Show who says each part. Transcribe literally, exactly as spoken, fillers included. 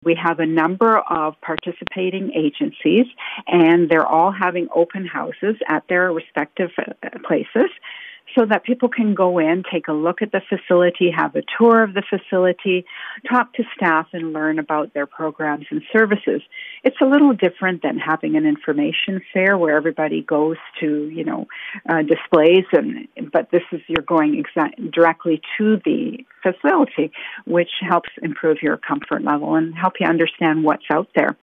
Speaker 1: We have a number of participating agencies, and they're all having open houses at their respective places so that people can go in, take a look at the facility, have a tour of the facility, talk to staff, and learn about their programs and services. It's a little different than having an information fair where everybody goes to, you know, uh, displays, and but this is you're going exa- directly to the facility, which helps improve your comfort level and help you understand what's out there.